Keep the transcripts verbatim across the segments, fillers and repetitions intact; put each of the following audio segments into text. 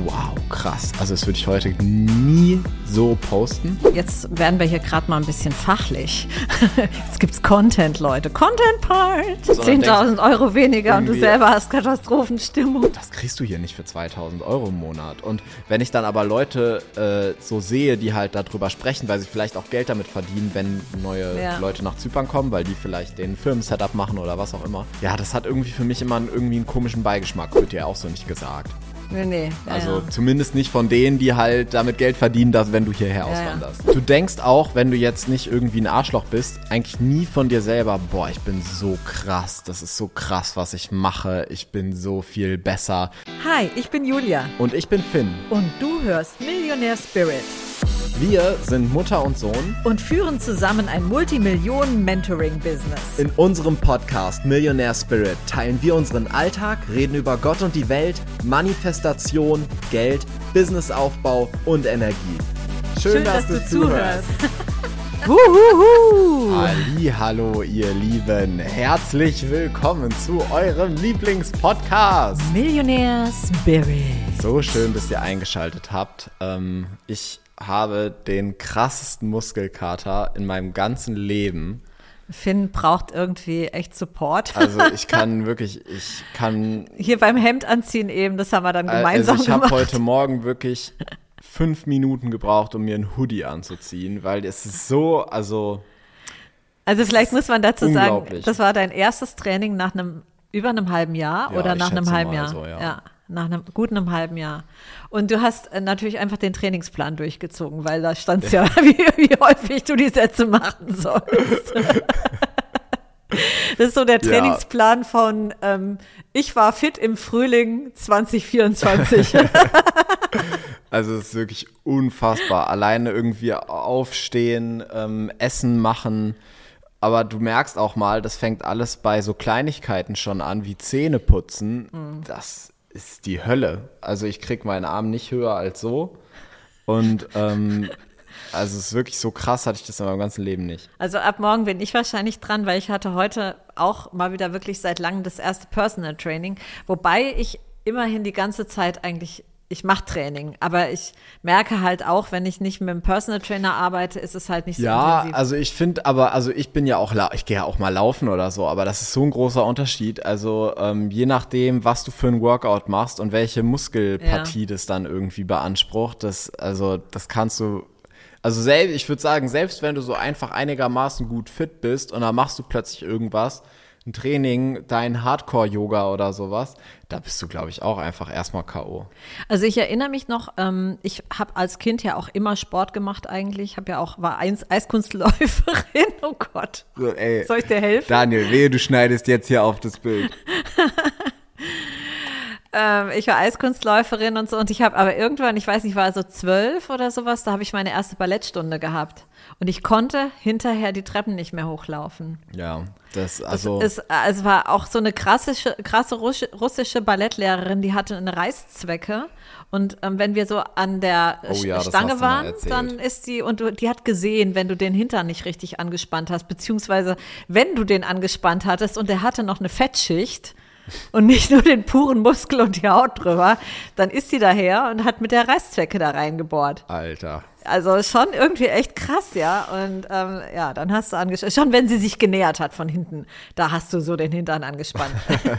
wow, krass. Also das würde ich heute nie so posten. Jetzt werden wir hier gerade mal ein bisschen fachlich. Jetzt gibt's Content, Leute. Content-Part. zehntausend Euro weniger und du selber hast Katastrophenstimmung. Das kriegst du hier nicht für zweitausend Euro im Monat. Und wenn ich dann aber Leute äh, so sehe, die halt darüber sprechen, weil sie vielleicht auch Geld damit verdienen, wenn neue ja. Leute nach Zypern kommen, weil die vielleicht den Firmen-Setup machen oder was auch immer. Ja, das hat irgendwie für mich immer einen, irgendwie einen komischen Beigeschmack. Wird ja auch so nicht gesagt. Nee, nee. Also ja. zumindest nicht von denen, die halt damit Geld verdienen, dass, wenn du hierher auswanderst. Ja, ja. Du denkst auch, wenn du jetzt nicht irgendwie ein Arschloch bist, eigentlich nie von dir selber, boah, ich bin so krass, das ist so krass, was ich mache, ich bin so viel besser. Hi, ich bin Julia. Und ich bin Finn. Und du hörst Millionaire Spirit. Wir sind Mutter und Sohn und führen zusammen ein Multimillionen-Mentoring-Business. In unserem Podcast Millionaire Spirit teilen wir unseren Alltag, reden über Gott und die Welt, Manifestation, Geld, Businessaufbau und Energie. Schön, Schön dass, dass du zuhörst. Halli, hallo ihr Lieben, herzlich willkommen zu eurem Lieblingspodcast Millionaire Spirit. So schön, dass ihr eingeschaltet habt. Ähm, ich habe den krassesten Muskelkater in meinem ganzen Leben. Finn braucht irgendwie echt Support. Also ich kann wirklich, ich kann... Hier beim Hemd anziehen eben, das haben wir dann gemeinsam also ich gemacht. Ich habe heute Morgen wirklich fünf Minuten gebraucht, um mir einen Hoodie anzuziehen, weil es ist so, also... Also vielleicht muss man dazu sagen, das war dein erstes Training nach einem, über einem halben Jahr ja, oder nach einem halben Jahr? So, ja. ja. Nach einem guten einem halben Jahr. Und du hast äh, natürlich einfach den Trainingsplan durchgezogen, weil da stand es ja, wie, wie häufig du die Sätze machen sollst. Das ist so der Trainingsplan ja. von ähm, ich war fit im Frühling zwanzig vierundzwanzig. Also es ist wirklich unfassbar. Alleine irgendwie aufstehen, ähm, Essen machen. Aber du merkst auch mal, das fängt alles bei so Kleinigkeiten schon an, wie Zähne putzen. Mhm. Das ist die Hölle. Also ich krieg meinen Arm nicht höher als so. Und ähm, also es ist wirklich so krass, hatte ich das in meinem ganzen Leben nicht. Also ab morgen bin ich wahrscheinlich dran, weil ich hatte heute auch mal wieder wirklich seit langem das erste Personal Training. Wobei ich immerhin die ganze Zeit eigentlich, ich mache Training, aber ich merke halt auch, wenn ich nicht mit einem Personal Trainer arbeite, ist es halt nicht so ja, intensiv. Ja, also ich finde, aber also ich bin ja auch, ich gehe ja auch mal laufen oder so, aber das ist so ein großer Unterschied. Also ähm, je nachdem, was du für ein Workout machst und welche Muskelpartie ja. das dann irgendwie beansprucht, das, also das kannst du, also selbst, ich würde sagen, selbst wenn du so einfach einigermaßen gut fit bist und dann machst du plötzlich irgendwas, ein Training, dein Hardcore-Yoga oder sowas, da bist du, glaube ich, auch einfach erstmal K O. Also ich erinnere mich noch, ähm, ich habe als Kind ja auch immer Sport gemacht eigentlich. Ich habe ja auch, war Eis- Eiskunstläuferin, oh Gott. So, ey, soll ich dir helfen? Daniel, wehe, du schneidest jetzt hier auf das Bild. ähm, ich war Eiskunstläuferin und so und ich habe aber irgendwann, ich weiß nicht, war so zwölf oder sowas, da habe ich meine erste Ballettstunde gehabt. Und ich konnte hinterher die Treppen nicht mehr hochlaufen. Ja, das also. Es, es, es war auch so eine krassische, krasse russische Ballettlehrerin, die hatte eine Reißzwecke. Und ähm, wenn wir so an der oh ja, Stange waren, dann ist die, und du, die hat gesehen, wenn du den Hintern nicht richtig angespannt hast, beziehungsweise wenn du den angespannt hattest und der hatte noch eine Fettschicht und nicht nur den puren Muskel und die Haut drüber, dann ist sie daher und hat mit der Reißzwecke da reingebohrt. Alter. Also schon irgendwie echt krass, ja. Und ähm, ja, dann hast du angespannt. Schon wenn sie sich genähert hat von hinten, da hast du so den Hintern angespannt.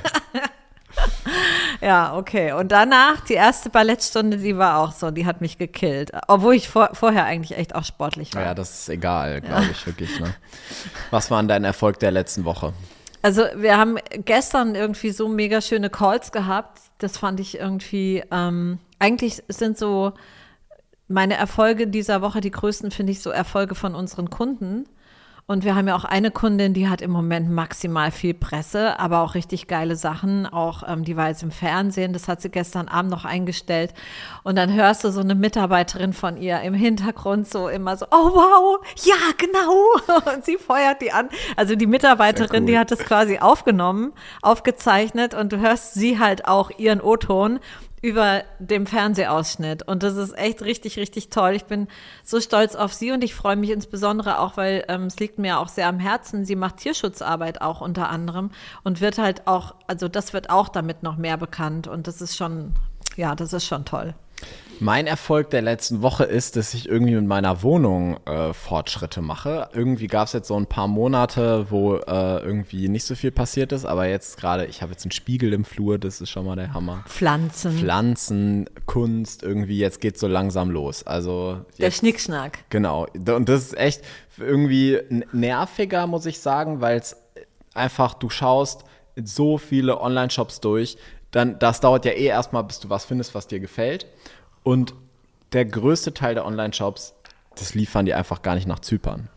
Ja, okay. Und danach, die erste Ballettstunde, die war auch so, die hat mich gekillt. Obwohl ich vor, vorher eigentlich echt auch sportlich war. Ja, das ist egal, glaube ja. ich wirklich. Ne? Was war denn dein Erfolg der letzten Woche? Also wir haben gestern irgendwie so mega schöne Calls gehabt. Das fand ich irgendwie, ähm, eigentlich sind so meine Erfolge dieser Woche, die größten finde ich so Erfolge von unseren Kunden. Und wir haben ja auch eine Kundin, die hat im Moment maximal viel Presse, aber auch richtig geile Sachen. Auch ähm, die war jetzt im Fernsehen, das hat sie gestern Abend noch eingestellt. Und dann hörst du so eine Mitarbeiterin von ihr im Hintergrund so immer so, oh wow, ja genau. Und sie feuert die an. Also die Mitarbeiterin, cool. Die hat das quasi aufgenommen, aufgezeichnet und du hörst sie halt auch ihren O-Ton über dem Fernsehausschnitt. Und das ist echt richtig, richtig toll. Ich bin so stolz auf sie und ich freue mich insbesondere auch, weil ähm, es liegt mir auch sehr am Herzen. Sie macht Tierschutzarbeit auch unter anderem und wird halt auch, also das wird auch damit noch mehr bekannt und das ist schon, ja, das ist schon toll. Mein Erfolg der letzten Woche ist, dass ich irgendwie mit meiner Wohnung äh, Fortschritte mache. Irgendwie gab es jetzt so ein paar Monate, wo äh, irgendwie nicht so viel passiert ist, aber jetzt gerade, ich habe jetzt einen Spiegel im Flur, das ist schon mal der Hammer. Pflanzen. Pflanzen, Kunst, irgendwie, jetzt geht's so langsam los. Also jetzt, der Schnickschnack. Genau, und das ist echt irgendwie nerviger, muss ich sagen, weil es einfach, du schaust so viele Online-Shops durch, dann das dauert ja eh erstmal, bis du was findest, was dir gefällt. Und der größte Teil der Online-Shops, das liefern die einfach gar nicht nach Zypern.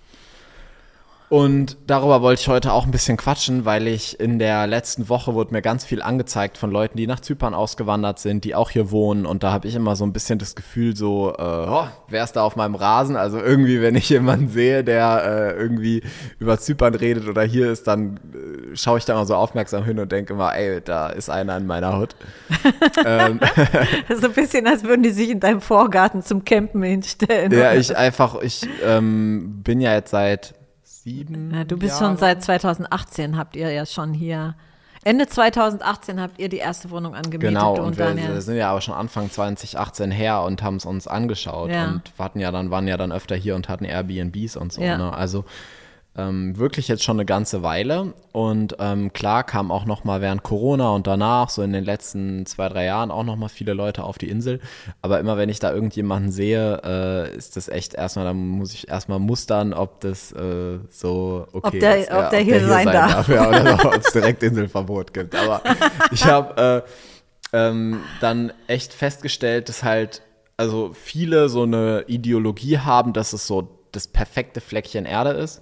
Und darüber wollte ich heute auch ein bisschen quatschen, weil ich in der letzten Woche wurde mir ganz viel angezeigt von Leuten, die nach Zypern ausgewandert sind, die auch hier wohnen. Und da habe ich immer so ein bisschen das Gefühl so, äh, oh, wer ist da auf meinem Rasen? Also irgendwie, wenn ich jemanden sehe, der äh, irgendwie über Zypern redet oder hier ist, dann äh, schaue ich da immer so aufmerksam hin und denke immer, ey, da ist einer in meiner Hut. ähm, so ein bisschen, als würden die sich in deinem Vorgarten zum Campen hinstellen. Ja, ich einfach, ich ähm, bin ja jetzt seit sieben Ja, du bist Jahre. schon seit zweitausendachtzehn, habt ihr ja schon hier, Ende zweitausendachtzehn habt ihr die erste Wohnung angemietet. Genau, du und, und wir, Daniel. wir sind ja aber schon Anfang zweitausendachtzehn her und haben es uns angeschaut Ja. und wir hatten ja dann, waren ja dann öfter hier und hatten Airbnbs und so. Ja. Ne? Also ähm, wirklich jetzt schon eine ganze Weile und ähm, klar kamen auch noch mal während Corona und danach, so in den letzten zwei, drei Jahren auch noch mal viele Leute auf die Insel, aber immer wenn ich da irgendjemanden sehe, äh, ist das echt erstmal, dann muss ich erstmal mustern, ob das äh, so okay Ob der- ist. ob der hier sein darf. Ja, oder ob es direkt Inselverbot gibt, aber ich habe äh, ähm, dann echt festgestellt, dass halt also viele so eine Ideologie haben, dass es so das perfekte Fleckchen Erde ist.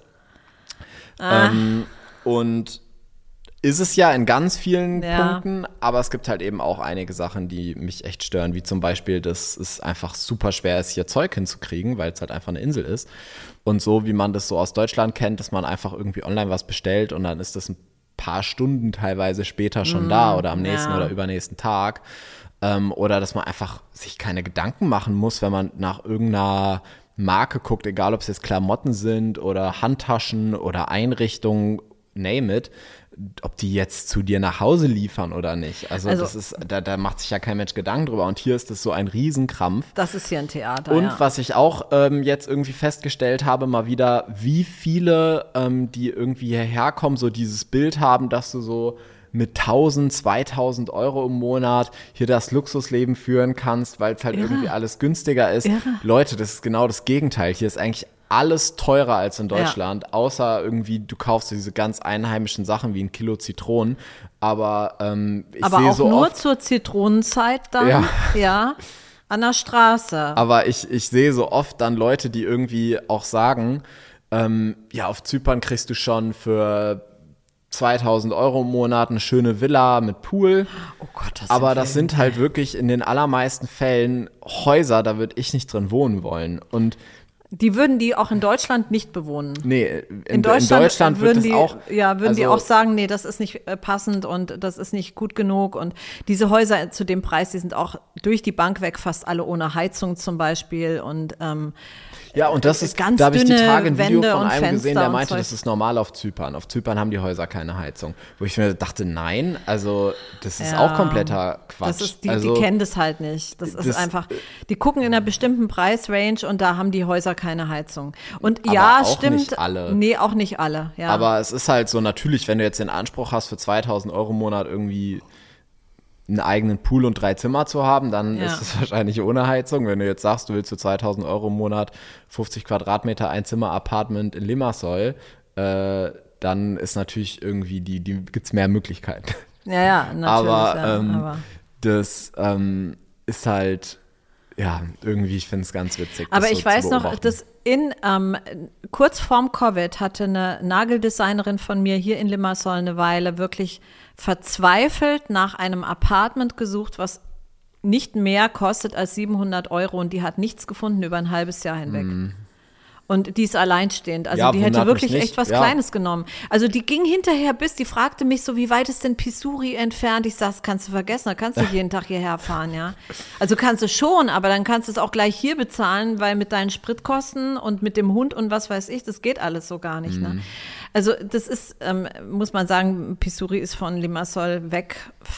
Ah. Ähm, und ist es ja in ganz vielen Ja. Punkten, aber es gibt halt eben auch einige Sachen, die mich echt stören, wie zum Beispiel, dass es einfach super schwer ist, hier Zeug hinzukriegen, weil es halt einfach eine Insel ist. Und so, wie man das so aus Deutschland kennt, dass man einfach irgendwie online was bestellt und dann ist das ein paar Stunden teilweise später schon da oder am nächsten ja. oder übernächsten Tag. Ähm, oder dass man einfach sich keine Gedanken machen muss, wenn man nach irgendeiner Marke guckt, egal ob es jetzt Klamotten sind oder Handtaschen oder Einrichtungen, name it, ob die jetzt zu dir nach Hause liefern oder nicht. Also, Also- das ist, da, da macht sich ja kein Mensch Gedanken drüber. Und hier ist das so ein Riesenkrampf. Das ist hier ein Theater, Und ja. was ich auch ähm, jetzt irgendwie festgestellt habe, mal wieder, wie viele, ähm, die irgendwie hierher kommen, so dieses Bild haben, dass du so mit tausend, zweitausend Euro im Monat hier das Luxusleben führen kannst, weil es halt Irre. irgendwie alles günstiger ist. Irre. Leute, das ist genau das Gegenteil. Hier ist eigentlich alles teurer als in Deutschland, außer irgendwie, du kaufst diese ganz einheimischen Sachen wie ein Kilo Zitronen. Aber ähm, ich Aber sehe auch so nur oft, zur Zitronenzeit dann, Ja. ja, an der Straße. aber ich, ich sehe so oft dann Leute, die irgendwie auch sagen, ähm, ja, auf Zypern kriegst du schon für zweitausend Euro im Monat eine schöne Villa mit Pool. Oh Gott, das Aber sind das sind halt wirklich in den allermeisten Fällen Häuser, da würde ich nicht drin wohnen wollen. Und Die würden die auch in Deutschland nicht bewohnen. nee, in, In Deutschland, in Deutschland wird würden es die, auch. ja, würden die also- auch sagen, nee, das ist nicht äh, passend und das ist nicht gut genug. Und diese Häuser zu dem Preis, die sind auch durch die Bank weg fast alle ohne Heizung zum Beispiel. Und ähm, Ja, und das ist, ganz da habe ich die dünne Tage ein Video Wände von und einem Fenster gesehen, der und meinte, Zeug. das ist normal auf Zypern. Auf Zypern haben die Häuser keine Heizung. Wo ich mir dachte, nein, also das ist Ja, auch kompletter Quatsch. das ist, die, also, die kennen das halt nicht. Das ist das- einfach, die gucken in einer bestimmten Preisrange und da haben die Häuser keine Heizung. Und Aber ja, auch stimmt. nicht alle. Nee, auch nicht alle. Ja. Aber es ist halt so, natürlich, wenn du jetzt den Anspruch hast, für zweitausend Euro im Monat irgendwie einen eigenen Pool und drei Zimmer zu haben, dann Ja. ist es wahrscheinlich ohne Heizung. Wenn du jetzt sagst, du willst für zweitausend Euro im Monat fünfzig Quadratmeter Einzimmer-Apartment in Limassol, äh, dann ist natürlich irgendwie, die, die gibt's mehr Möglichkeiten. ja, ja, natürlich. aber, ja, ähm, aber. das ähm, ist halt, ja, irgendwie, ich finde es ganz witzig. Aber das ich so zu weiß noch, beobachten. dass in ähm, kurz vorm Covid hatte eine Nageldesignerin von mir hier in Limassol eine Weile wirklich verzweifelt nach einem Apartment gesucht, was nicht mehr kostet als siebenhundert Euro und die hat nichts gefunden über ein halbes Jahr hinweg. Und die ist alleinstehend. Also Ja, die hätte wundert mich wirklich nicht. echt was Ja. Kleines genommen. Also die ging hinterher bis, die fragte mich so, wie weit ist denn Pisuri entfernt? Ich sag, das kannst du vergessen, da kannst du jeden Tag hierher fahren, ja. Also kannst du schon, aber dann kannst du es auch gleich hier bezahlen, weil mit deinen Spritkosten und mit dem Hund und was weiß ich, das geht alles so gar nicht, ne? Also das ist, ähm, muss man sagen, Pisuri ist von Limassol weg, pff,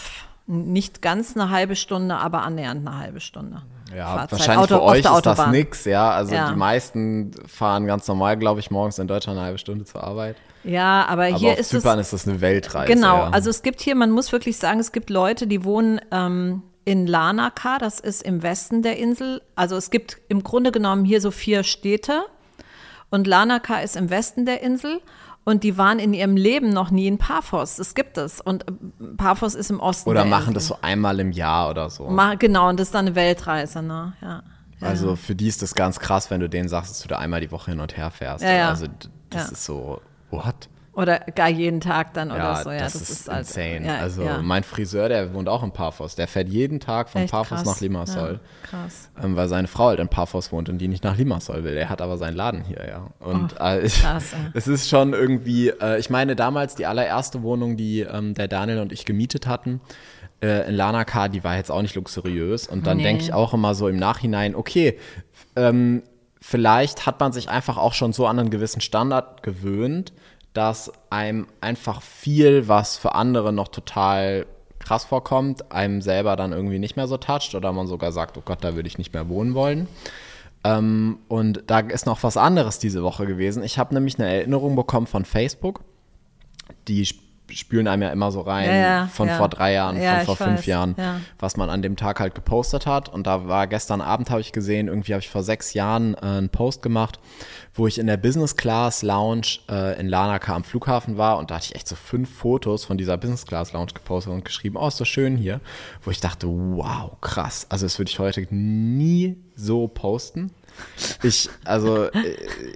Nicht ganz eine halbe Stunde, aber annähernd eine halbe Stunde. Ja, Fahrzeit. wahrscheinlich Auto, für euch ist Autobahn. das nix, ja. Also ja. die meisten fahren ganz normal, glaube ich, morgens in Deutschland eine halbe Stunde zur Arbeit. Ja, aber, aber hier auf ist Zypern es, ist das eine Weltreise. Genau, ja. also es gibt hier, man muss wirklich sagen, es gibt Leute, die wohnen ähm, in Larnaca, das ist im Westen der Insel. Also es gibt im Grunde genommen hier so vier Städte und Larnaca ist im Westen der Insel. Und die waren in ihrem Leben noch nie in Paphos. Das gibt es. Und Paphos ist im Osten Oder der machen Insel. das so einmal im Jahr oder so. Ma- Genau, und das ist dann eine Weltreise, ne? Ja. Ja. Also für die ist das ganz krass, wenn du denen sagst, dass du da einmal die Woche hin und her fährst. Ja, ja. Also d- das Ja. ist so, what? Oder gar jeden Tag dann oder Ja, so. Ja, das, das, ist, ist halt, insane. Ja, also ja. mein Friseur, der wohnt auch in Paphos. Der fährt jeden Tag von Echt Paphos krass. nach Limassol. Ja, krass. Ähm, weil seine Frau halt in Paphos wohnt und die nicht nach Limassol will. Er hat aber seinen Laden hier, ja. Und Oh, äh, krass, ja. es ist schon irgendwie, äh, ich meine damals die allererste Wohnung, die ähm, der Daniel und ich gemietet hatten, äh, in Larnaca, die war jetzt auch nicht luxuriös. Und dann Nee. denke ich auch immer so im Nachhinein, okay, ähm, vielleicht hat man sich einfach auch schon so an einen gewissen Standard gewöhnt, dass einem einfach viel, was für andere noch total krass vorkommt, einem selber dann irgendwie nicht mehr so toucht oder man sogar sagt, oh Gott, da würde ich nicht mehr wohnen wollen. Ähm, und da ist noch was anderes diese Woche gewesen. Ich habe nämlich eine Erinnerung bekommen von Facebook. Die sp- spülen einem ja immer so rein Ja, ja, von ja. vor drei Jahren, Ja, von vor ich fünf weiß, Jahren, ja. was man an dem Tag halt gepostet hat. Und da war gestern Abend, habe ich gesehen, irgendwie habe ich vor sechs Jahren äh, einen Post gemacht, wo ich in der Business Class Lounge äh, in Larnaca am Flughafen war. Und da hatte ich echt so fünf Fotos von dieser Business Class Lounge gepostet und geschrieben, oh, ist so schön hier. Wo ich dachte, wow, krass. Also das würde ich heute nie so posten. Ich, also, äh,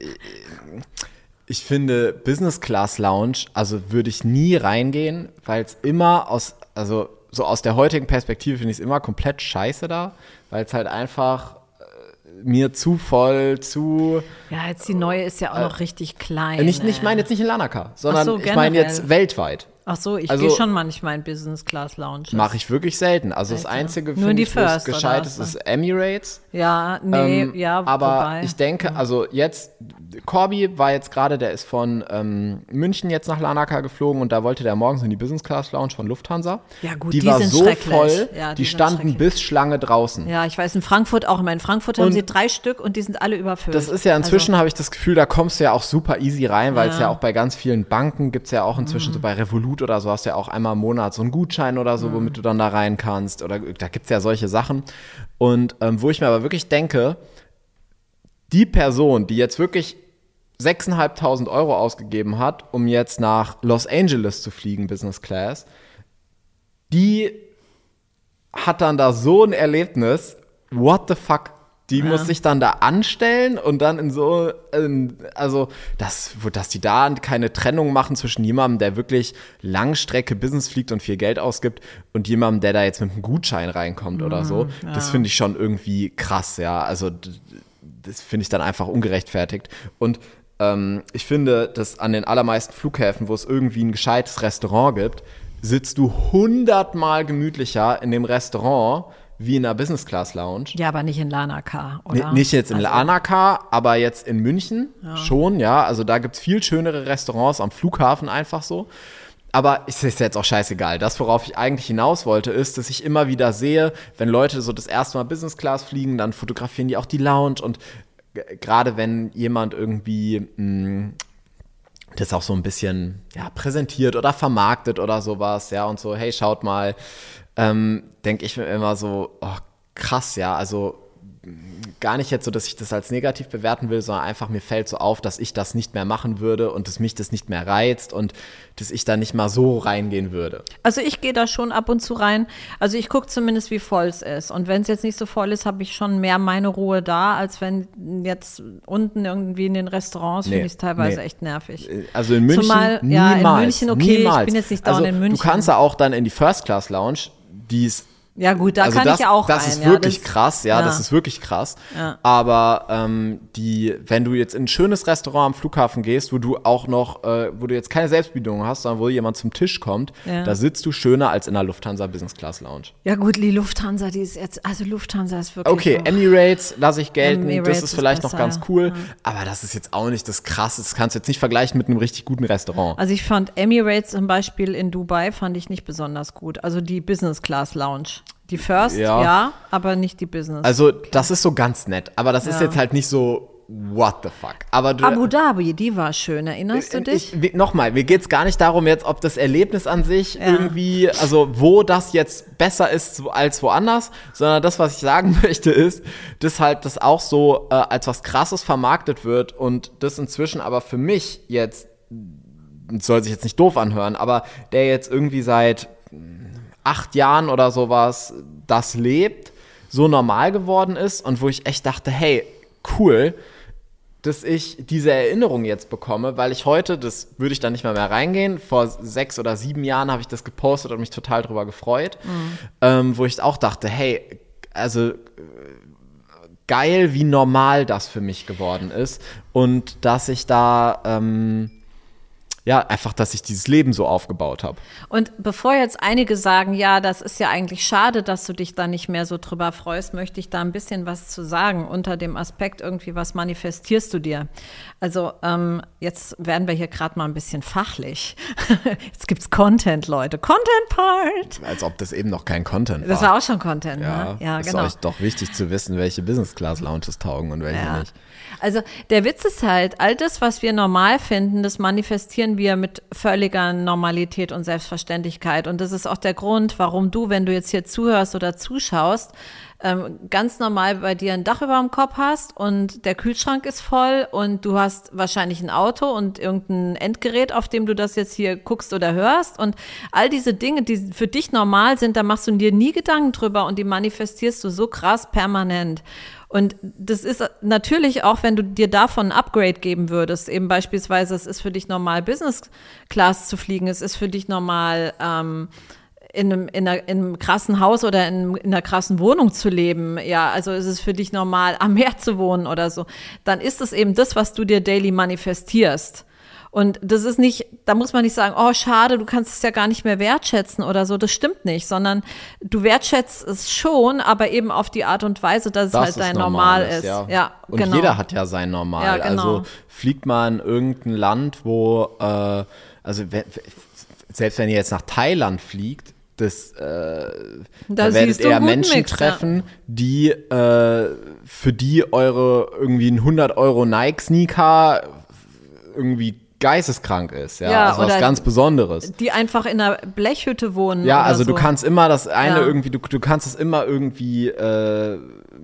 ich finde Business Class Lounge, also würde ich nie reingehen, weil es immer aus, also so aus der heutigen Perspektive finde ich es immer komplett scheiße da, weil es halt einfach äh, mir zu voll, zu, Ja, jetzt die neue ist ja auch noch richtig klein. äh, nicht, nicht, ich ey. meine jetzt nicht in Larnaca, sondern so, ich meine jetzt generell. weltweit. Ach so, ich Also- gehe schon manchmal in Business Class Lounge. Mache ich wirklich selten. Also Echt, das ja? Einzige, Nur in finde die ich, wo es First, oder gescheit was, ist, ne? ist Emirates. Ja, nee, Ähm, ja, aber wobei. ich denke, also jetzt, Corby war jetzt gerade, der ist von ähm, München jetzt nach Larnaca geflogen und da wollte der morgens in die Business Class Lounge von Lufthansa. Ja, gut, die, die war sind so schrecklich. voll, Ja, die, die sind standen schrecklich. bis Schlange draußen. Ja, ich weiß, in Frankfurt auch immer. In Frankfurt haben Und sie drei Stück und die sind alle überfüllt. Das ist ja inzwischen, Also, habe ich das Gefühl, da kommst du ja auch super easy rein, weil es Ja. ja auch bei ganz vielen Banken gibt es ja auch inzwischen, Mhm. so bei Revolut oder so, hast du ja auch einmal im Monat so einen Gutschein oder so, womit du dann da rein kannst. Oder da gibt es ja solche Sachen. Und ähm, wo ich mir aber wirklich denke, die Person, die jetzt wirklich sechstausendfünfhundert Euro ausgegeben hat, um jetzt nach Los Angeles zu fliegen, Business Class, die hat dann da so ein Erlebnis, what the fuck, die Ja. muss sich dann da anstellen und dann in so, in, also, das, wo- dass die da keine Trennung machen zwischen jemandem, der wirklich Langstrecke Business fliegt und viel Geld ausgibt und jemandem, der da jetzt mit einem Gutschein reinkommt oder so, das finde ich schon irgendwie krass, ja, also, d- das finde ich dann einfach ungerechtfertigt und ähm, ich finde, dass an den allermeisten Flughäfen, wo es irgendwie ein gescheites Restaurant gibt, sitzt du hundertmal gemütlicher in dem Restaurant wie in einer Business Class Lounge. ja, aber nicht in Larnaca, Nee, oder? nicht jetzt in Also, Larnaca, aber jetzt in München schon, ja. Also da gibt es viel schönere Restaurants am Flughafen einfach so. Aber es ist jetzt auch scheißegal. Das, worauf ich eigentlich hinaus wollte, ist, dass ich immer wieder sehe, wenn Leute so das erste Mal Business Class fliegen, dann fotografieren die auch die Lounge. Und g- gerade wenn jemand irgendwie mh, das auch so ein bisschen ja, präsentiert oder vermarktet oder sowas, ja, und so, hey, schaut mal, ähm, denke ich mir immer so, oh, krass, ja, also gar nicht jetzt so, dass ich das als negativ bewerten will, sondern einfach mir fällt so auf, dass ich das nicht mehr machen würde und dass mich das nicht mehr reizt und dass ich da nicht mal so reingehen würde. Also ich gehe da schon ab und zu rein. Also ich gucke zumindest, wie voll es ist. Und wenn es jetzt nicht so voll ist, habe ich schon mehr meine Ruhe da, als wenn jetzt unten irgendwie in den Restaurants, Nee, finde ich es teilweise nee. echt nervig. Also in München Zumal, niemals. ja, in München, okay, ich niemals. bin jetzt nicht dauernd also, in München. Du kannst ja auch dann in die First Class Lounge, die ist Ja gut, da also kann das, ich auch Das rein, ist ja, wirklich das, krass, ja, ja, das ist wirklich krass. Ja. Aber ähm, die, wenn du jetzt in ein schönes Restaurant am Flughafen gehst, wo du auch noch, äh, wo du jetzt keine Selbstbedienung hast, sondern wo jemand zum Tisch kommt, Ja. da sitzt du schöner als in der Lufthansa Business Class Lounge. Ja gut, die Lufthansa, die ist jetzt, also Lufthansa ist wirklich Okay, auch, Emirates lasse ich gelten, Emirates das ist ist vielleicht besser, noch ganz ja. cool, Ja. aber das ist jetzt auch nicht das Krasse, das kannst du jetzt nicht vergleichen mit einem richtig guten Restaurant. Also ich fand Emirates zum Beispiel in Dubai fand ich nicht besonders gut. Also die Business Class Lounge. Die First, ja, Ja. aber nicht die Business. Also das ist so ganz nett, aber das ist Ja. jetzt halt nicht so what the fuck. Aber du, Abu Dhabi, die war schön, erinnerst du dich? Ich, nochmal, mir geht es gar nicht darum jetzt, ob das Erlebnis an sich Ja. irgendwie, also wo das jetzt besser ist als woanders, sondern das, was ich sagen möchte, ist, dass halt das auch so äh, als was Krasses vermarktet wird und das inzwischen aber für mich jetzt, soll sich jetzt nicht doof anhören, aber der jetzt irgendwie seit acht Jahren oder sowas das lebt, so normal geworden ist und wo ich echt dachte, hey, cool, dass ich diese Erinnerung jetzt bekomme, weil ich heute, das würde ich dann nicht mehr mehr reingehen, vor sechs oder sieben Jahren habe ich das gepostet und mich total drüber gefreut, mhm. ähm, wo ich auch dachte, hey, also äh, geil, wie normal das für mich geworden ist und dass ich da ähm, ja, einfach, dass ich dieses Leben so aufgebaut habe. Und bevor jetzt einige sagen, ja, das ist ja eigentlich schade, dass du dich da nicht mehr so drüber freust, möchte ich da ein bisschen was zu sagen unter dem Aspekt irgendwie, was manifestierst du dir? Also ähm, jetzt werden wir hier gerade mal ein bisschen fachlich. Jetzt gibt's Content, Leute. Content-Part. Als ob das eben noch kein Content war. Das war auch schon Content, ja, ne? Ja, ist genau. euch doch wichtig zu wissen, welche Business-Class-Lounges taugen und welche Ja. nicht. Also der Witz ist halt, all das, was wir normal finden, das manifestieren wir mit völliger Normalität und Selbstverständlichkeit. Und das ist auch der Grund, warum du, wenn du jetzt hier zuhörst oder zuschaust, ähm, ganz normal bei dir ein Dach über dem Kopf hast und der Kühlschrank ist voll und du hast wahrscheinlich ein Auto und irgendein Endgerät, auf dem du das jetzt hier guckst oder hörst. Und all diese Dinge, die für dich normal sind, da machst du dir nie Gedanken drüber und die manifestierst du so krass permanent. Und das ist natürlich auch, wenn du dir davon ein Upgrade geben würdest, eben beispielsweise, es ist für dich normal, Business Class zu fliegen, es ist für dich normal, ähm, in einem, in, einer, in einem krassen Haus oder in, in einer krassen Wohnung zu leben, ja, also ist es für dich normal, am Meer zu wohnen oder so, dann ist es eben das, was du dir daily manifestierst. Und das ist nicht, da muss man nicht sagen, oh schade, du kannst es ja gar nicht mehr wertschätzen oder so, das stimmt nicht, sondern du wertschätzt es schon, aber eben auf die Art und Weise, dass es Das halt dein Normal ist. Ja. Ja, und genau. jeder hat ja sein Normal. Ja, genau. Also fliegt man in irgendein Land, wo, äh, also wenn, selbst wenn ihr jetzt nach Thailand fliegt, das, äh, da, da werdet ihr Menschen Mix, treffen, ja. die äh, für die eure irgendwie ein hundert Euro Nike-Sneaker irgendwie geisteskrank ist, ja, ja also was ganz Besonderes. Die einfach in einer Blechhütte wohnen. Ja, oder also so. du kannst immer das eine ja. irgendwie, du, du kannst es immer irgendwie, äh,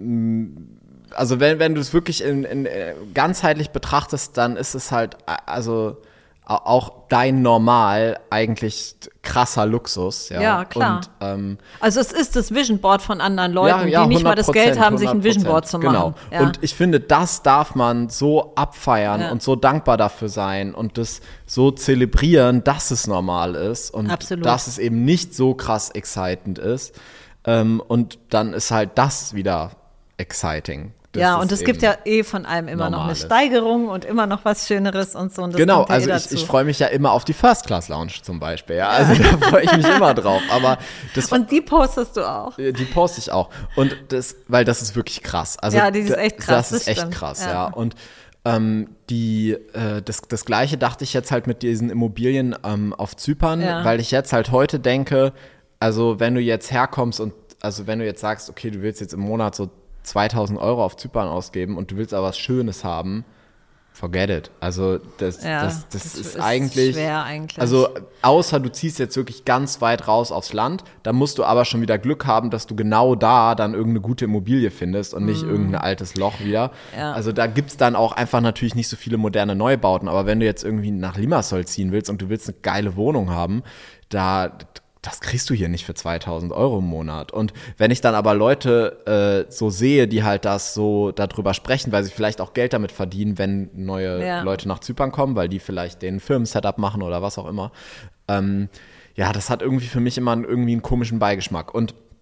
also wenn, wenn du es wirklich in, in, ganzheitlich betrachtest, dann ist es halt, also auch dein Normal eigentlich krasser Luxus. Ja, ja klar. Und, ähm, also es ist das Vision Board von anderen Leuten, ja, ja, die nicht mal das Geld haben, sich ein Vision Board zu machen. Genau. Ja. Und ich finde, das darf man so abfeiern ja. und so dankbar dafür sein und das so zelebrieren, dass es normal ist und Absolut. dass es eben nicht so krass exciting ist. Ähm, und dann ist halt das wieder exciting. Ja, und es gibt ja eh von allem immer noch eine Steigerung und immer noch was Schöneres und so. Und das genau, ja also eh ich, ich freue mich ja immer auf die First-Class-Lounge zum Beispiel. Ja, also da freue ich mich immer drauf. Aber das und die postest du auch. Die poste ich auch. Und das, weil das ist wirklich krass. Also ja, die ist echt krass. Das ist das echt stimmt. krass, ja. ja. Und ähm, die, äh, das, das Gleiche dachte ich jetzt halt mit diesen Immobilien ähm, auf Zypern, ja. weil ich jetzt halt heute denke, also wenn du jetzt herkommst und, also wenn du jetzt sagst, okay, du willst jetzt im Monat so zweitausend Euro auf Zypern ausgeben und du willst aber was Schönes haben, forget it. Also das, ja, das, das, das ist, ist eigentlich, schwer eigentlich. Also außer du ziehst jetzt wirklich ganz weit raus aufs Land, dann musst du aber schon wieder Glück haben, dass du genau da dann irgendeine gute Immobilie findest und nicht mm. irgendein altes Loch wieder. Ja. Also da gibt's dann auch einfach natürlich nicht so viele moderne Neubauten, aber wenn du jetzt irgendwie nach Limassol ziehen willst und du willst eine geile Wohnung haben, da das kriegst du hier nicht für zweitausend Euro im Monat. Und wenn ich dann aber Leute äh, so sehe, die halt das so darüber sprechen, weil sie vielleicht auch Geld damit verdienen, wenn neue ja. Leute nach Zypern kommen, weil die vielleicht den Firmen-Setup machen oder was auch immer. Ähm, ja, das hat irgendwie für mich immer einen, irgendwie einen komischen Beigeschmack. Und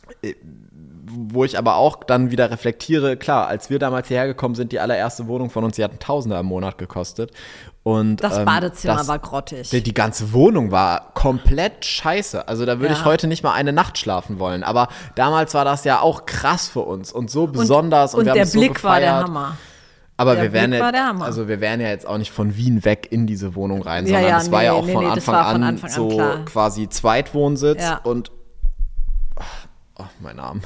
wo ich aber auch dann wieder reflektiere, klar, als wir damals hierher gekommen sind, die allererste Wohnung von uns, die hat einen Tausender im Monat gekostet. Und, das ähm, Badezimmer das, war grottig. Die, die ganze Wohnung war komplett scheiße. Also da würde ja. ich heute nicht mal eine Nacht schlafen wollen. Aber damals war das ja auch krass für uns und so besonders. Und, und, und wir der haben es so Blick gefeiert. war der Hammer. Aber der wir wären Blick war der ja, Hammer. also wir wären ja jetzt auch nicht von Wien weg in diese Wohnung rein, Ja, sondern ja, es nee, war ja auch nee, von, nee, Anfang war von an Anfang an so klar. quasi Zweitwohnsitz Ja. und oh, mein Name.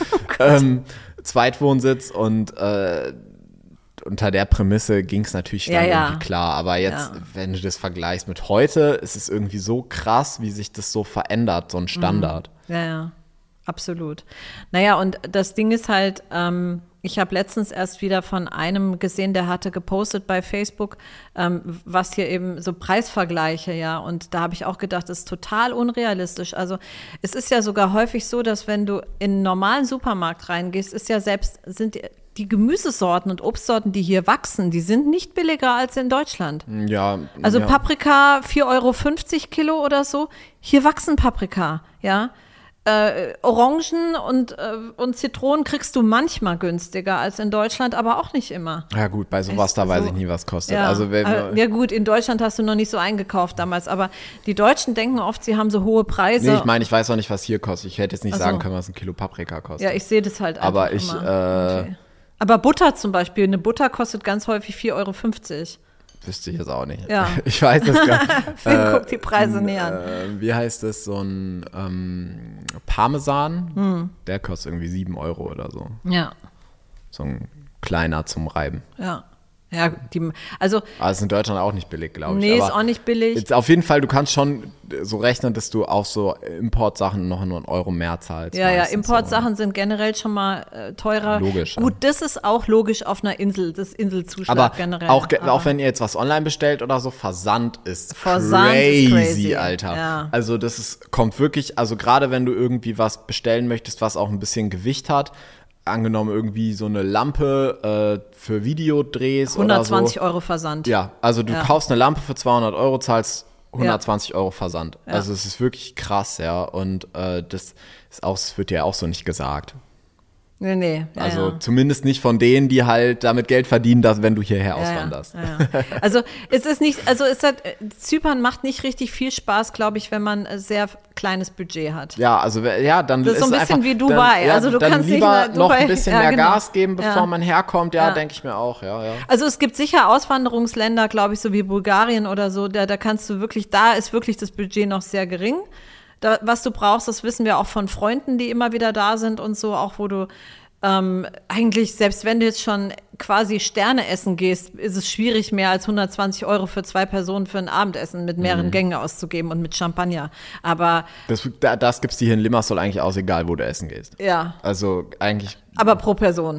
ähm, Zweitwohnsitz und äh, unter der Prämisse ging es natürlich dann Ja, ja. irgendwie klar. Aber jetzt, Ja. wenn du das vergleichst mit heute, ist es irgendwie so krass, wie sich das so verändert, so ein Standard. Ja, ja, absolut. Naja, und das Ding ist halt, ähm, ich habe letztens erst wieder von einem gesehen, der hatte gepostet bei Facebook, ähm, was hier eben so Preisvergleiche, ja. Und da habe ich auch gedacht, das ist total unrealistisch. Also es ist ja sogar häufig so, dass wenn du in einen normalen Supermarkt reingehst, ist ja selbst, sind die, die Gemüsesorten und Obstsorten, die hier wachsen, die sind nicht billiger als in Deutschland. Ja. Also ja. Paprika vier Euro fünfzig Kilo oder so. Hier wachsen Paprika, ja. Äh, Orangen und, äh, und Zitronen kriegst du manchmal günstiger als in Deutschland, aber auch nicht immer. Ja gut, bei sowas, da so, weiß ich nie, was kostet. Ja, also, wenn, äh, ja gut, in Deutschland hast du noch nicht so eingekauft damals, aber die Deutschen denken oft, sie haben so hohe Preise. nee, ich meine, ich weiß auch nicht, was hier kostet. Ich hätte jetzt nicht Ach so. sagen können, was ein Kilo Paprika kostet. Ja, ich sehe das halt einfach Aber ich, immer. äh, Okay. Aber Butter zum Beispiel, eine Butter kostet ganz häufig vier Euro fünfzig. Wüsste ich jetzt auch nicht. Ja. Ich weiß das gar nicht. Finn äh, guckt die Preise näher an. Äh, wie heißt das? So ein ähm, Parmesan, Hm. der kostet irgendwie sieben Euro oder so. Ja, So ein kleiner zum Reiben. ja. Ja, die, also Aber ist in Deutschland auch nicht billig, glaube ich. nee, Aber ist auch nicht billig. jetzt auf jeden Fall, du kannst schon so rechnen, dass du auch so Importsachen noch nur einen Euro mehr zahlst. Ja, ja, meistens Importsachen so. sind generell schon mal äh, teurer. Logisch, ja. Gut, das ist auch logisch auf einer Insel, das Inselzuschlag Aber generell. auch, ge- Aber auch wenn ihr jetzt was online bestellt oder so, Versand ist Versand crazy, ist crazy, Alter. ja. Also das ist, kommt wirklich, also gerade wenn du irgendwie was bestellen möchtest, was auch ein bisschen Gewicht hat, angenommen irgendwie so eine Lampe äh, für Videodrehs oder hundertzwanzig so. Euro Versand. Ja, also du Ja. kaufst eine Lampe für zweihundert Euro, zahlst hundertzwanzig Euro Versand. Ja. Also es ist wirklich krass, ja. Und äh, das ist auch, das wird ja auch so nicht gesagt. Nee, nee. Ja, Also ja. zumindest nicht von denen, die halt damit Geld verdienen, dass, wenn du hierher Ja, auswanderst. Ja, ja. Also es ist nicht, also es hat, Zypern macht nicht richtig viel Spaß, glaube ich, wenn man ein sehr kleines Budget hat. Ja, also ja, dann Das ist so ein es bisschen einfach, wie Dubai. Dann, ja, Also du dann kannst nicht lieber mal noch Dubai- ein bisschen ja, mehr genau. Gas geben, bevor Ja. man herkommt. Ja, Ja. denke ich mir auch. Ja, ja. Also es gibt sicher Auswanderungsländer, glaube ich, so wie Bulgarien oder so, da, da kannst du wirklich, da ist wirklich das Budget noch sehr gering. Da, was du brauchst, das wissen wir auch von Freunden, die immer wieder da sind und so, auch wo du ähm, eigentlich, selbst wenn du jetzt schon quasi Sterne essen gehst, ist es schwierig, mehr als hundertzwanzig Euro für zwei Personen für ein Abendessen mit mehreren Mhm. Gängen auszugeben und mit Champagner. Aber Das, da- das gibt's dir hier in Limassol eigentlich aus, egal wo du essen gehst. ja, Also eigentlich, aber pro Person.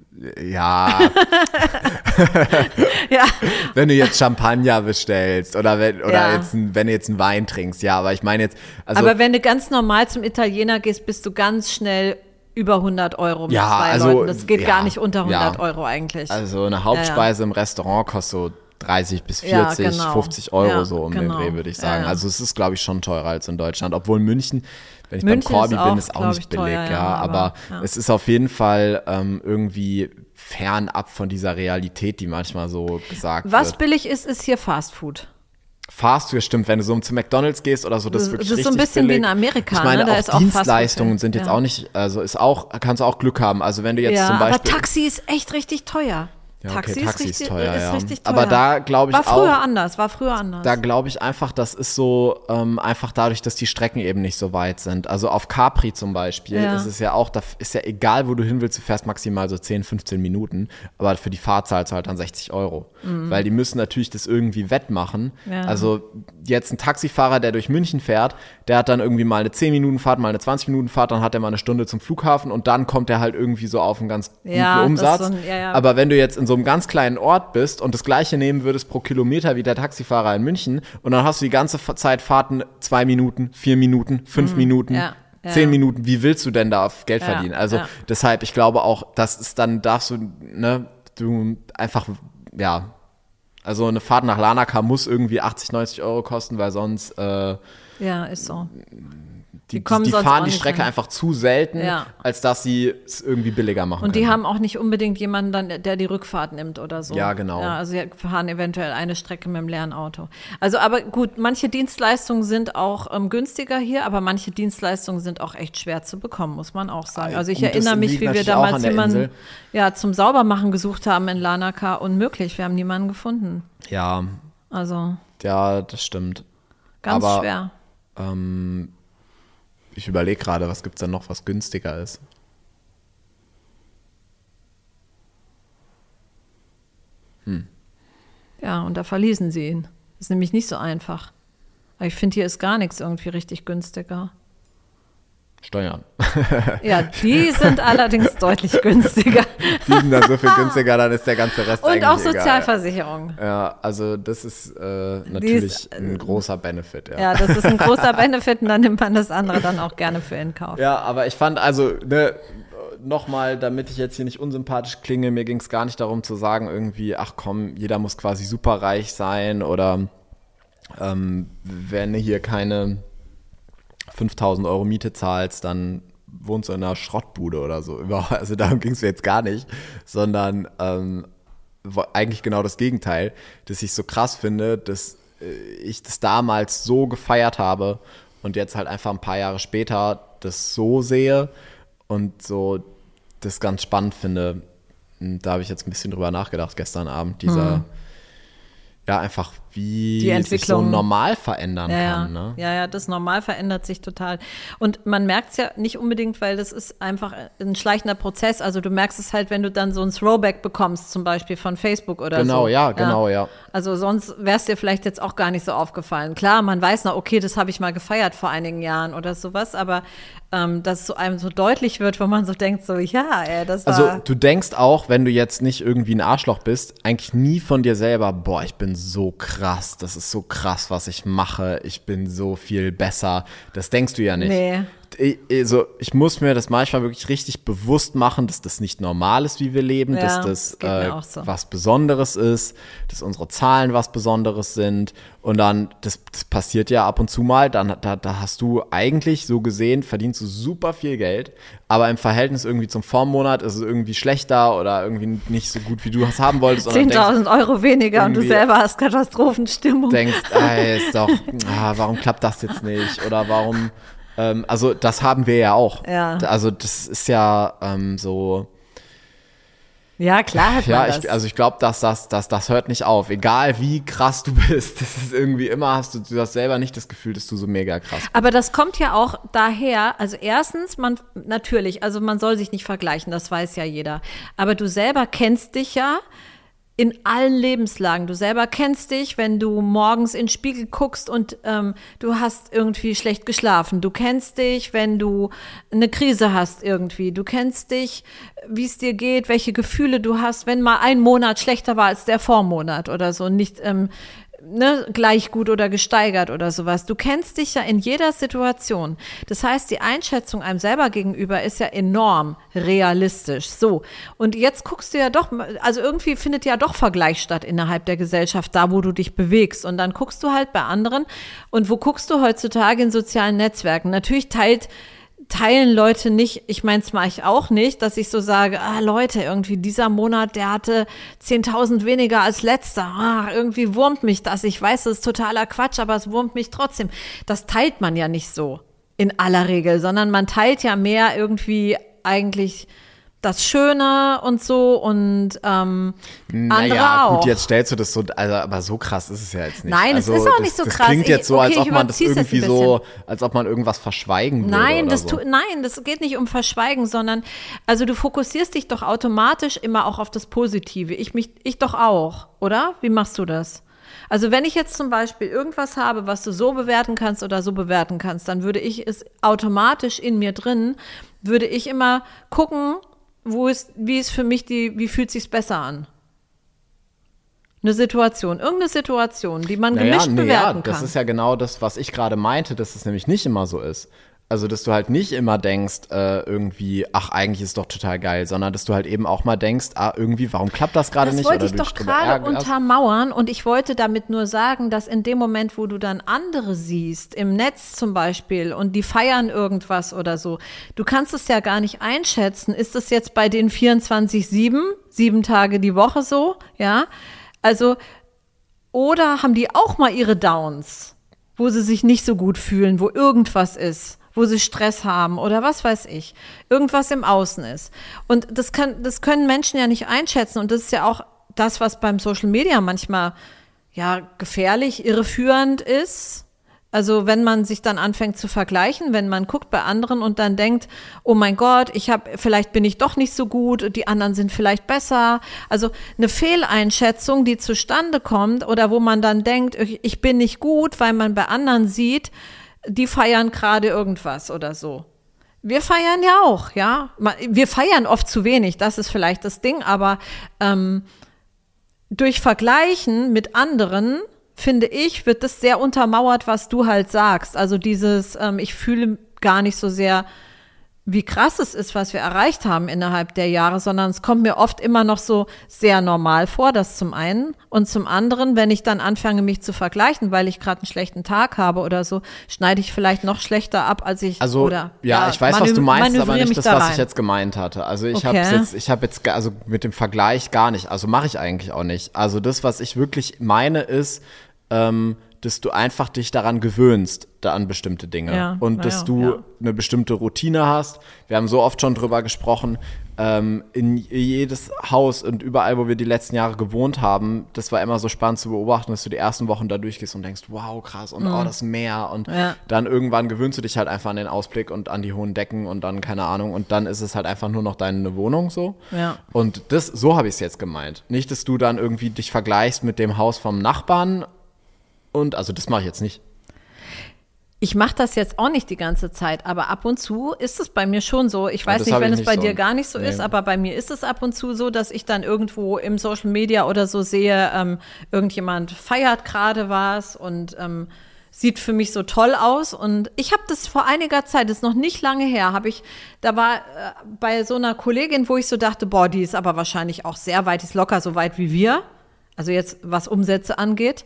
ja, Ja, wenn du jetzt Champagner bestellst oder wenn, oder Ja. jetzt, ein- wenn du jetzt einen Wein trinkst, ja, aber ich meine jetzt, also aber wenn du ganz normal zum Italiener gehst, bist du ganz schnell über hundert Euro mit Ja, zwei also, Leuten. Das geht ja, gar nicht unter hundert ja. Euro eigentlich. Also eine Hauptspeise im Restaurant kostet so dreißig bis Ja, vierzig, genau. fünfzig Euro Ja, so um genau. den Dreh, würde ich Ja, sagen. ja. Also es ist, glaube ich, schon teurer als in Deutschland. Obwohl München, wenn ich München beim Corby ist auch, bin, ist auch glaub nicht ich, billig. teuer, ja, ja, aber, aber, ja. es ist auf jeden Fall ähm, irgendwie fernab von dieser Realität, die manchmal so gesagt Was wird. billig ist, ist hier Fast Food. Fast Food, stimmt, wenn du so zu McDonald's gehst oder so, das ist Das wirklich ist so ein richtig bisschen wie billig. in Amerika, Ich meine, ne? Da auch ist auch Fast Food Dienstleistungen drin. sind jetzt Ja. auch nicht, also ist auch, kannst du auch Glück haben. Also wenn du jetzt Ja, zum Beispiel aber Taxi ist echt richtig teuer. Ja, okay, Taxi, Taxi ist, ist richtig, teuer, ist ja. richtig teuer. Aber da glaube ich war früher auch, anders, war früher anders. da glaube ich einfach, das ist so ähm, einfach dadurch, dass die Strecken eben nicht so weit sind. Also auf Capri zum Beispiel Ja. ist es ja auch, da ist ja egal, wo du hin willst, du fährst maximal so zehn, fünfzehn Minuten, aber für die Fahrt zahlst du halt dann sechzig Euro. Weil die müssen natürlich das irgendwie wettmachen. Mhm. Ja. Also jetzt ein Taxifahrer, der durch München fährt, der hat dann irgendwie mal eine zehn Minuten Fahrt, mal eine zwanzig Minuten Fahrt, dann hat er mal eine Stunde zum Flughafen und dann kommt er halt irgendwie so auf einen ganz guten Ja, das ist Umsatz. so ein- ja, ja. Aber wenn du jetzt in so einem ganz kleinen Ort bist und das gleiche nehmen würdest pro Kilometer wie der Taxifahrer in München und dann hast du die ganze Fa- Zeit Fahrten zwei Minuten, vier Minuten, fünf Minuten, Mhm. ja, ja. zehn Minuten, wie willst du denn da auf Geld Ja, verdienen? Also ja. deshalb, ich glaube auch, das ist dann, darfst du, ne, du einfach, ja, also eine Fahrt nach Larnaca muss irgendwie achtzig, neunzig Euro kosten, weil sonst, äh, Ja, ist so. Die, die, die fahren die Strecke hin. Einfach zu selten, ja. als dass sie es irgendwie billiger machen Und die können. haben auch nicht unbedingt jemanden, dann, der die Rückfahrt nimmt oder so. Ja, genau. Ja, also sie fahren eventuell eine Strecke mit dem leeren Auto. Also aber gut, manche Dienstleistungen sind auch ähm, günstiger hier, aber manche Dienstleistungen sind auch echt schwer zu bekommen, muss man auch sagen. Also ich und erinnere mich, wie wir damals jemanden ja, zum Saubermachen gesucht haben in Larnaca. Unmöglich, wir haben niemanden gefunden. Ja. Also. Ja, das stimmt. Ganz aber, schwer. Ähm, Ich überlege gerade, was gibt es denn noch, was günstiger ist? Hm. Ja, und da verließen sie ihn. Das ist nämlich nicht so einfach. Aber ich finde, hier ist gar nichts irgendwie richtig günstiger. Steuern. Ja, die sind allerdings deutlich günstiger. Die sind dann so viel günstiger, dann ist der ganze Rest und eigentlich auch Sozialversicherung. Egal. Ja, also das ist äh, natürlich ist, ein großer Benefit. Ja. ja, das ist ein großer Benefit und dann nimmt man das andere dann auch gerne für in Kauf. Ja, aber ich fand also, ne, nochmal, damit ich jetzt hier nicht unsympathisch klinge, mir ging es gar nicht darum zu sagen irgendwie, ach komm, jeder muss quasi superreich sein oder ähm, wenn hier keine fünftausend Euro Miete zahlst, dann wohnst du in einer Schrottbude oder so. Also darum ging es mir jetzt gar nicht, sondern ähm, eigentlich genau das Gegenteil, dass ich so krass finde, dass äh, ich das damals so gefeiert habe und jetzt halt einfach ein paar Jahre später das so sehe und so das ganz spannend finde. Und da habe ich jetzt ein bisschen drüber nachgedacht gestern Abend, dieser hm. ja, einfach wie die Entwicklung sich so normal verändern ja, kann. Ne? Ja, ja, das Normal verändert sich total. Und man merkt es ja nicht unbedingt, weil das ist einfach ein schleichender Prozess. Also du merkst es halt, wenn du dann so ein Throwback bekommst, zum Beispiel von Facebook oder genau, so. Genau, ja, genau, ja. Also sonst wäre es dir vielleicht jetzt auch gar nicht so aufgefallen. Klar, man weiß noch, okay, das habe ich mal gefeiert vor einigen Jahren oder sowas, aber ähm, dass es so einem so deutlich wird, wo man so denkt, so ja, ey, das war... Also du denkst auch, wenn du jetzt nicht irgendwie ein Arschloch bist, eigentlich nie von dir selber, boah, ich bin so krass, das ist so krass, was ich mache, ich bin so viel besser. Das denkst du ja nicht. Nee. Also ich muss mir das manchmal wirklich richtig bewusst machen, dass das nicht normal ist, wie wir leben, ja, dass das, das äh, so. was Besonderes ist, dass unsere Zahlen was Besonderes sind und dann, das, das passiert ja ab und zu mal, dann da, da hast du eigentlich so gesehen, verdienst du super viel Geld, aber im Verhältnis irgendwie zum Vormonat ist es irgendwie schlechter oder irgendwie nicht so gut, wie du es haben wolltest. zehntausend Euro weniger und du selber hast Katastrophenstimmung. Denkst, ey, ist doch, ah, warum klappt das jetzt nicht oder warum... Ähm, also das haben wir ja auch. Ja. Also das ist ja ähm, so. Ja, klar hat man ja, das. Ich, also ich glaube, dass das, dass das hört nicht auf. Egal wie krass du bist, das ist irgendwie immer, hast du, du hast selber nicht das Gefühl, dass du so mega krass bist. Aber das kommt ja auch daher, also erstens, man natürlich, also man soll sich nicht vergleichen, das weiß ja jeder. Aber du selber kennst dich ja in allen Lebenslagen. Du selber kennst dich, wenn du morgens in den Spiegel guckst und ähm, du hast irgendwie schlecht geschlafen. Du kennst dich, wenn du eine Krise hast irgendwie. Du kennst dich, wie es dir geht, welche Gefühle du hast, wenn mal ein Monat schlechter war als der Vormonat oder so. Nicht ähm, ne, gleich gut oder gesteigert oder sowas. Du kennst dich ja in jeder Situation. Das heißt, die Einschätzung einem selber gegenüber ist ja enorm realistisch. So. Und jetzt guckst du ja doch, also irgendwie findet ja doch Vergleich statt innerhalb der Gesellschaft, da wo du dich bewegst. Und dann guckst du halt bei anderen. Und wo guckst du heutzutage in sozialen Netzwerken? Natürlich teilt teilen Leute nicht, ich meine, das mache ich auch nicht, dass ich so sage, ah Leute, irgendwie dieser Monat, der hatte zehntausend weniger als letzter, ah, irgendwie wurmt mich das, ich weiß, das ist totaler Quatsch, aber es wurmt mich trotzdem. Das teilt man ja nicht so in aller Regel, sondern man teilt ja mehr irgendwie eigentlich das Schöne und so und ähm, andere naja, auch. Gut, jetzt stellst du das so, also aber so krass ist es ja jetzt nicht. Nein, also, es ist auch das, nicht so das krass. Klingt jetzt so, ich, okay, als ob man das irgendwie so, als ob man irgendwas verschweigen würde. Nein, oder das so. tu, nein, das geht nicht um Verschweigen, sondern also du fokussierst dich doch automatisch immer auch auf das Positive. Ich mich, ich doch auch, oder? Wie machst du das? Also wenn ich jetzt zum Beispiel irgendwas habe, was du so bewerten kannst oder so bewerten kannst, dann würde ich es automatisch in mir drin, würde ich immer gucken, wo ist, wie ist für mich die, wie fühlt sich's besser an? Eine Situation, irgendeine Situation, die man naja, gemischt nee, bewerten ja, kann. Das ist ja genau das, was ich gerade meinte, dass es nämlich nicht immer so ist. Also, dass du halt nicht immer denkst, äh, irgendwie, ach, eigentlich ist es doch total geil, sondern dass du halt eben auch mal denkst, ah, irgendwie, warum klappt das gerade nicht? Das wollte oder ich doch gerade untermauern und ich wollte damit nur sagen, dass in dem Moment, wo du dann andere siehst, im Netz zum Beispiel, und die feiern irgendwas oder so, du kannst es ja gar nicht einschätzen. Ist das jetzt bei den vierundzwanzig sieben, sieben Tage die Woche so? Ja, also, oder haben die auch mal ihre Downs, wo sie sich nicht so gut fühlen, wo irgendwas ist, wo sie Stress haben oder was weiß ich, irgendwas im Außen ist. Und das kann, das können Menschen ja nicht einschätzen und das ist ja auch das, was beim Social Media manchmal ja gefährlich, irreführend ist. Also wenn man sich dann anfängt zu vergleichen, wenn man guckt bei anderen und dann denkt, oh mein Gott, ich habe, vielleicht bin ich doch nicht so gut, die anderen sind vielleicht besser. Also eine Fehleinschätzung, die zustande kommt oder wo man dann denkt, ich bin nicht gut, weil man bei anderen sieht, die feiern gerade irgendwas oder so. Wir feiern ja auch, ja. Wir feiern oft zu wenig, das ist vielleicht das Ding, aber ähm, durch Vergleichen mit anderen finde ich, wird das sehr untermauert, was du halt sagst. Also dieses, ähm, ich fühle gar nicht so sehr, wie krass es ist, was wir erreicht haben innerhalb der Jahre, sondern es kommt mir oft immer noch so sehr normal vor, das zum einen. Und zum anderen, wenn ich dann anfange, mich zu vergleichen, weil ich gerade einen schlechten Tag habe oder so, schneide ich vielleicht noch schlechter ab, als ich, also, oder. Ja, ja ich weiß, was du meinst, aber nicht das, was ich jetzt gemeint hatte. Also ich okay. habe jetzt, ich habe jetzt, also mit dem Vergleich gar nicht, also mache ich eigentlich auch nicht. Also das, was ich wirklich meine, ist, ähm, dass du einfach dich daran gewöhnst, da an bestimmte Dinge. Ja, und dass ja, du ja. eine bestimmte Routine hast. Wir haben so oft schon drüber gesprochen, ähm, in jedes Haus und überall, wo wir die letzten Jahre gewohnt haben, das war immer so spannend zu beobachten, dass du die ersten Wochen da durchgehst und denkst, wow, krass, und mhm. oh, das Meer. Und ja. dann irgendwann gewöhnst du dich halt einfach an den Ausblick und an die hohen Decken und dann, keine Ahnung, und dann ist es halt einfach nur noch deine Wohnung so. Ja. Und das, so habe ich es jetzt gemeint. Nicht, dass du dann irgendwie dich vergleichst mit dem Haus vom Nachbarn. Und also das mache ich jetzt nicht. Ich mache das jetzt auch nicht die ganze Zeit, aber ab und zu ist es bei mir schon so. Ich weiß nicht, wenn es bei dir gar nicht so ist, aber bei mir ist es ab und zu so, dass ich dann irgendwo im Social Media oder so sehe, ähm, irgendjemand feiert gerade was und ähm, sieht für mich so toll aus. Und ich habe das vor einiger Zeit, das ist noch nicht lange her, habe ich, da war äh, bei so einer Kollegin, wo ich so dachte, boah, die ist aber wahrscheinlich auch sehr weit, die ist locker so weit wie wir. Also jetzt, was Umsätze angeht.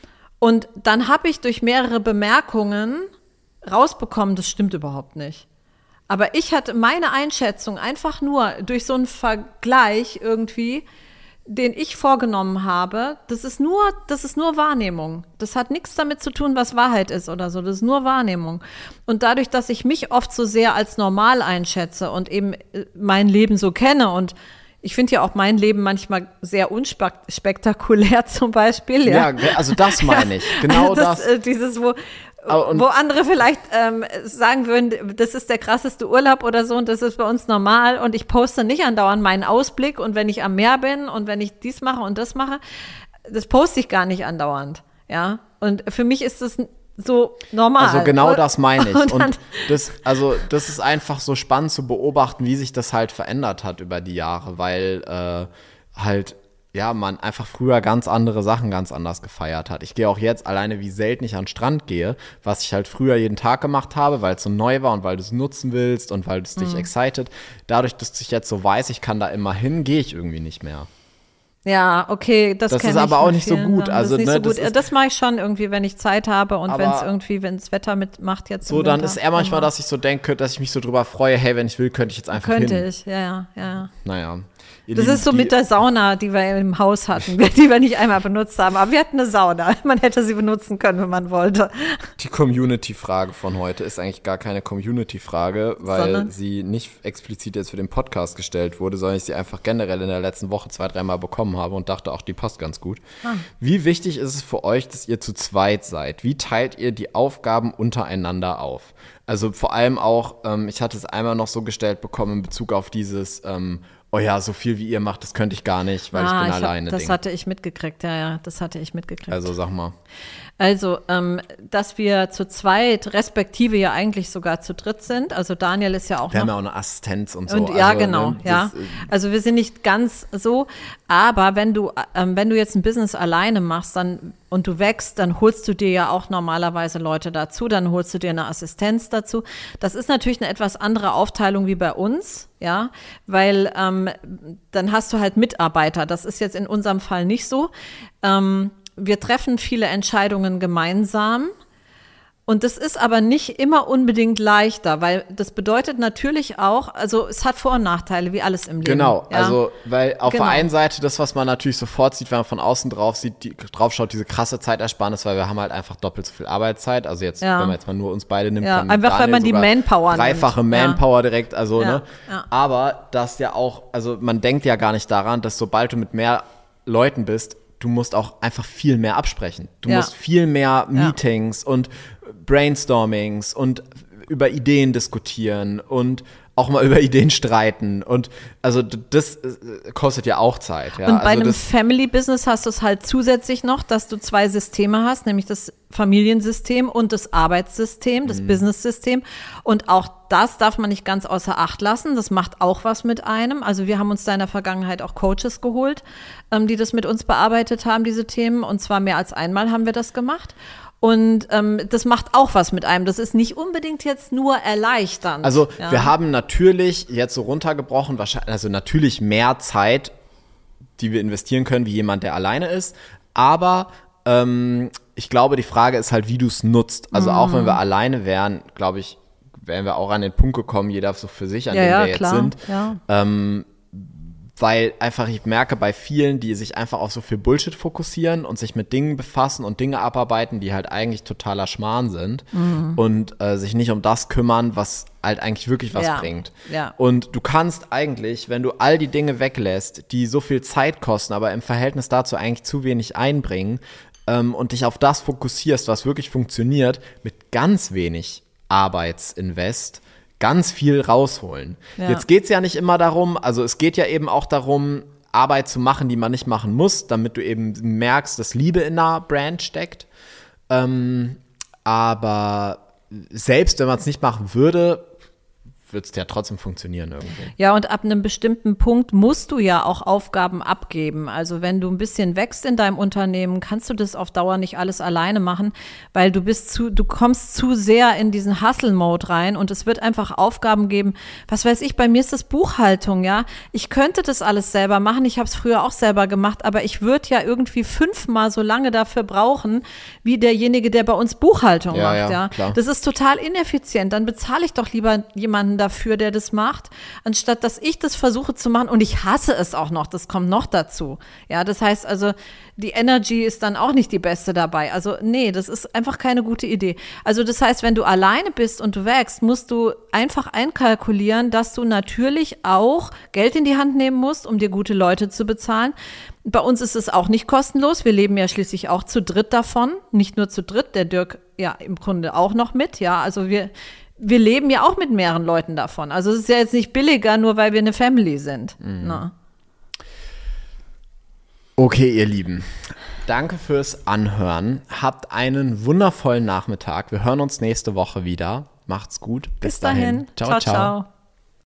Und dann habe ich durch mehrere Bemerkungen rausbekommen, das stimmt überhaupt nicht. Aber ich hatte meine Einschätzung einfach nur durch so einen Vergleich irgendwie, den ich vorgenommen habe, das ist nur, das ist nur Wahrnehmung. Das hat nichts damit zu tun, was Wahrheit ist oder so. Das ist nur Wahrnehmung. Und dadurch, dass ich mich oft so sehr als normal einschätze und eben mein Leben so kenne und ich finde ja auch mein Leben manchmal sehr unspektakulär zum Beispiel. Ja, ja also das meine ich. Genau das. das. Dieses, wo, wo andere vielleicht ähm, sagen würden, das ist der krasseste Urlaub oder so und das ist bei uns normal und ich poste nicht andauernd meinen Ausblick und wenn ich am Meer bin und wenn ich dies mache und das mache, das poste ich gar nicht andauernd. Ja, und für mich ist das so normal. Also genau das meine ich. Und, und das, also das ist einfach so spannend zu beobachten, wie sich das halt verändert hat über die Jahre, weil äh, halt, ja, man einfach früher ganz andere Sachen ganz anders gefeiert hat. Ich gehe auch jetzt alleine, wie selten ich an den Strand gehe, was ich halt früher jeden Tag gemacht habe, weil es so neu war und weil du es nutzen willst und weil es dich mhm. excited. Dadurch, dass ich jetzt so weiß, ich kann da immer hin, gehe ich irgendwie nicht mehr. Ja, okay, das, das ist aber auch nicht so gut. Also, das, ne, so gut. das, das mache ich schon irgendwie, wenn ich Zeit habe und wenn es irgendwie, wenn das Wetter mitmacht jetzt. So, dann ist eher manchmal, dass ich so denke, dass ich mich so drüber freue, hey, wenn ich will, könnte ich jetzt einfach könnte hin. Könnte ich, ja, ja, ja. Naja. Das ist so mit der Sauna, die wir im Haus hatten, die wir nicht einmal benutzt haben. Aber wir hatten eine Sauna. Man hätte sie benutzen können, wenn man wollte. Die Community-Frage von heute ist eigentlich gar keine Community-Frage, weil Sondern? sie nicht explizit jetzt für den Podcast gestellt wurde, sondern ich sie einfach generell in der letzten Woche zwei, dreimal bekommen habe und dachte, auch die passt ganz gut. Ah. Wie wichtig ist es für euch, dass ihr zu zweit seid? Wie teilt ihr die Aufgaben untereinander auf? Also vor allem auch, ähm, ich hatte es einmal noch so gestellt bekommen in Bezug auf dieses ähm, oh ja, so viel wie ihr macht, das könnte ich gar nicht, weil ah, ich bin ich alleine. Hab, das Ding. hatte ich mitgekriegt, ja, ja, das hatte ich mitgekriegt. Also sag mal. Also, ähm, dass wir zu zweit, respektive ja eigentlich sogar zu dritt sind. Also Daniel ist ja auch wir noch. Wir haben ja auch eine Assistenz und so. Und, ja, also, genau, ne, ja. Das, äh, also wir sind nicht ganz so, aber wenn du, ähm, wenn du jetzt ein Business alleine machst, dann und du wächst, dann holst du dir ja auch normalerweise Leute dazu, dann holst du dir eine Assistenz dazu. Das ist natürlich eine etwas andere Aufteilung wie bei uns, ja, weil ähm, dann hast du halt Mitarbeiter. Das ist jetzt in unserem Fall nicht so. Ähm, wir treffen viele Entscheidungen gemeinsam. Und das ist aber nicht immer unbedingt leichter, weil das bedeutet natürlich auch, also es hat Vor- und Nachteile, wie alles im Leben. Genau, ja? also weil auf Genau. der einen Seite das, was man natürlich sofort sieht, wenn man von außen drauf sieht, die, drauf schaut, diese krasse Zeitersparnis, weil wir haben halt einfach doppelt so viel Arbeitszeit. Also jetzt, Ja. wenn man jetzt mal nur uns beide nimmt, Ja, dann einfach, Daniel wenn man die sogar Manpower nimmt. dreifache Manpower direkt, also Ja. ne. Ja. Aber das ja auch, also man denkt ja gar nicht daran, dass sobald du mit mehr Leuten bist, du musst auch einfach viel mehr absprechen. Du Ja. musst viel mehr Meetings ja. und Brainstormings und über Ideen diskutieren und auch mal über Ideen streiten. Und also das kostet ja auch Zeit. Ja. Und bei also einem Family-Business hast du es halt zusätzlich noch, dass du zwei Systeme hast, nämlich das Familiensystem und das Arbeitssystem, das mhm. Business-System. Und auch das darf man nicht ganz außer Acht lassen. Das macht auch was mit einem. Also wir haben uns da in der Vergangenheit auch Coaches geholt, ähm, die das mit uns bearbeitet haben, diese Themen. Und zwar mehr als einmal haben wir das gemacht. Und ähm, das macht auch was mit einem. Das ist nicht unbedingt jetzt nur erleichternd. Also ja. wir haben natürlich jetzt so runtergebrochen, wahrscheinlich, also natürlich mehr Zeit, die wir investieren können, wie jemand, der alleine ist. Aber ähm, ich glaube, die Frage ist halt, wie du es nutzt. Also mhm. auch wenn wir alleine wären, glaube ich, wären wir auch an den Punkt gekommen, jeder so für sich, an ja, dem ja, wir klar. jetzt sind. Ja. Ähm, weil einfach ich merke bei vielen, die sich einfach auf so viel Bullshit fokussieren und sich mit Dingen befassen und Dinge abarbeiten, die halt eigentlich totaler Schmarrn sind mhm. und äh, sich nicht um das kümmern, was halt eigentlich wirklich was ja. bringt. Ja. Und du kannst eigentlich, wenn du all die Dinge weglässt, die so viel Zeit kosten, aber im Verhältnis dazu eigentlich zu wenig einbringen ähm, und dich auf das fokussierst, was wirklich funktioniert, mit ganz wenig Arbeitsinvest, ganz viel rausholen. Ja. Jetzt geht's ja nicht immer darum, also es geht ja eben auch darum, Arbeit zu machen, die man nicht machen muss, damit du eben merkst, dass Liebe in einer Brand steckt. Ähm, aber selbst wenn man es nicht machen würde, wird es ja trotzdem funktionieren irgendwie. Ja, und ab einem bestimmten Punkt musst du ja auch Aufgaben abgeben. Also wenn du ein bisschen wächst in deinem Unternehmen, kannst du das auf Dauer nicht alles alleine machen, weil du bist zu, du kommst zu sehr in diesen Hustle-Mode rein und es wird einfach Aufgaben geben. Was weiß ich, bei mir ist das Buchhaltung, ja. Ich könnte das alles selber machen. Ich habe es früher auch selber gemacht, aber ich würde ja irgendwie fünfmal so lange dafür brauchen, wie derjenige, der bei uns Buchhaltung ja, macht, ja. ja. Klar. Das ist total ineffizient. Dann bezahle ich doch lieber jemanden dafür, der das macht, anstatt dass ich das versuche zu machen und ich hasse es auch noch, das kommt noch dazu. Ja, das heißt also, die Energy ist dann auch nicht die beste dabei. Also nee, das ist einfach keine gute Idee. Also das heißt, wenn du alleine bist und du wächst, musst du einfach einkalkulieren, dass du natürlich auch Geld in die Hand nehmen musst, um dir gute Leute zu bezahlen. Bei uns ist es auch nicht kostenlos. Wir leben ja schließlich auch zu dritt davon. Nicht nur zu dritt, der Dirk ja im Grunde auch noch mit. Ja, also wir Wir leben ja auch mit mehreren Leuten davon. Also es ist ja jetzt nicht billiger, nur weil wir eine Family sind. Mhm. Na. Okay, ihr Lieben. Danke fürs Anhören. Habt einen wundervollen Nachmittag. Wir hören uns nächste Woche wieder. Macht's gut. Bis, Bis dahin. dahin. Ciao, ciao. ciao. ciao.